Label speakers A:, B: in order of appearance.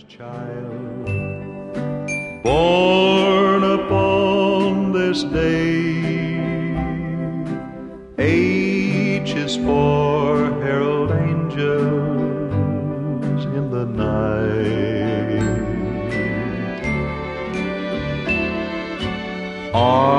A: child, born upon this day. H is for herald angels in the night.